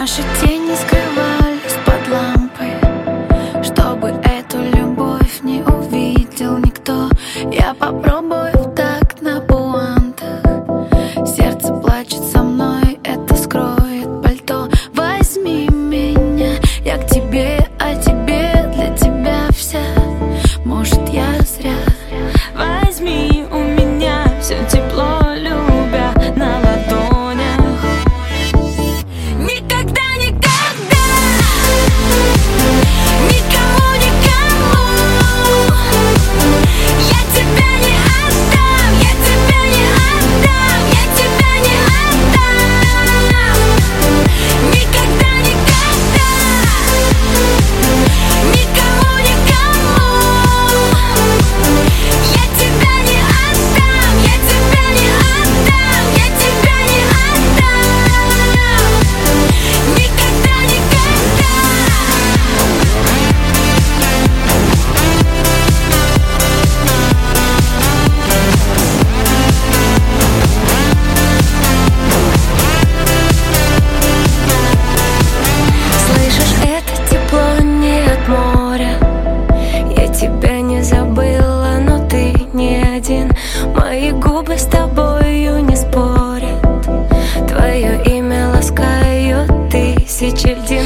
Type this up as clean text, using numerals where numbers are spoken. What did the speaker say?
Наши тени скрывались под лампой, чтобы эту любовь не увидел никто. Я попробую в такт на пуантах. Сердце плачет со мной, это скроет пальто. Возьми меня, я к тебе, а тебе для тебя вся. Может, я зря. Возьми у меня все тепло, любя на ладонях. Никогда, никогда, никому, никому я тебя не отдам, я тебя не отдам, я тебя не отдам. Никогда, никогда, никому, никому я тебя не отдам, я тебя не отдам, я тебя не отдам. Никогда, никогда. Слышишь, это тепло не от моря. Я тебя не забыла, но ты не один. Мои губы с тобою не спорят. Твое имя ласкают тысячи льдин.